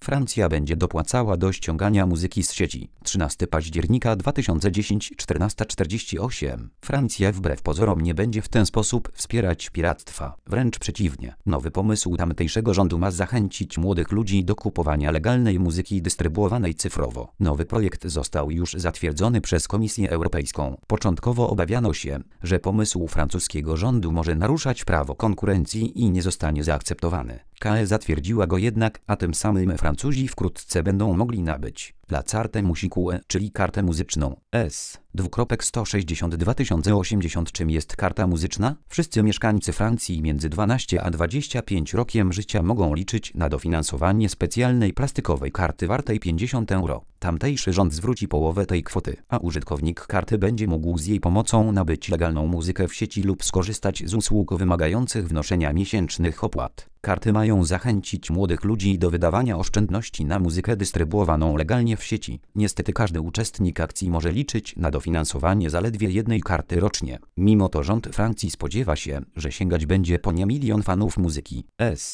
Francja będzie dopłacała do ściągania muzyki z sieci. 13 października 2010 14:48. Francja wbrew pozorom nie będzie w ten sposób wspierać piractwa. Wręcz przeciwnie. Nowy pomysł tamtejszego rządu ma zachęcić młodych ludzi do kupowania legalnej muzyki dystrybuowanej cyfrowo. Nowy projekt został już zatwierdzony przez Komisję Europejską. Początkowo obawiano się, że pomysł francuskiego rządu może naruszać prawo konkurencji i nie zostanie zaakceptowany. KE zatwierdziła go jednak, a tym samym Francuzi wkrótce będą mogli nabyć La Carte Musique, czyli kartę muzyczną S.162 080. Czym jest karta muzyczna? Wszyscy mieszkańcy Francji między 12 a 25 rokiem życia mogą liczyć na dofinansowanie specjalnej plastikowej karty wartej 50 €. Tamtejszy rząd zwróci połowę tej kwoty, a użytkownik karty będzie mógł z jej pomocą nabyć legalną muzykę w sieci lub skorzystać z usług wymagających wnoszenia miesięcznych opłat. Karty mają zachęcić młodych ludzi do wydawania oszczędności na muzykę dystrybuowaną legalnie w sieci. Niestety każdy uczestnik akcji może liczyć na dofinansowanie zaledwie jednej karty rocznie. Mimo to rząd Francji spodziewa się, że sięgać będzie po nie milion fanów muzyki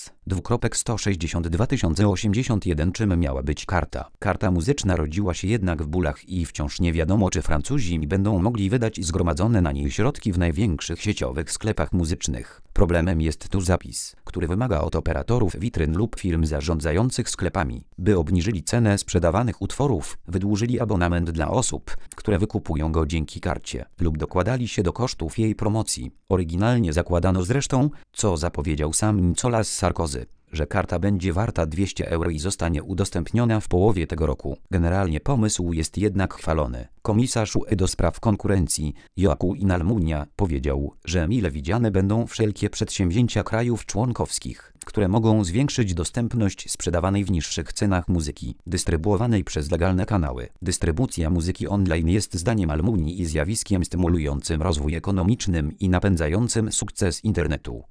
S.162 081. Czym miała być karta? Karta muzyczna rodziła się jednak w bólach i wciąż nie wiadomo, czy Francuzi będą mogli wydać zgromadzone na niej środki w największych sieciowych sklepach muzycznych. Problemem jest tu zapis, który wymaga od operatorów witryn lub firm zarządzających sklepami, by obniżyli cenę sprzedawanych utworów, wydłużyli abonament dla osób, które wykupują go dzięki karcie, lub dokładali się do kosztów jej promocji. Oryginalnie zakładano zresztą, co zapowiedział sam Nicolas Sarkozy, że karta będzie warta 200 € i zostanie udostępniona w połowie tego roku. Generalnie pomysł jest jednak chwalony. Komisarz UE do spraw konkurencji, Joaquin Almunia, powiedział, że mile widziane będą wszelkie przedsięwzięcia krajów członkowskich, które mogą zwiększyć dostępność sprzedawanej w niższych cenach muzyki, dystrybuowanej przez legalne kanały. Dystrybucja muzyki online jest zdaniem Almunii zjawiskiem stymulującym rozwój ekonomicznym i napędzającym sukces internetu.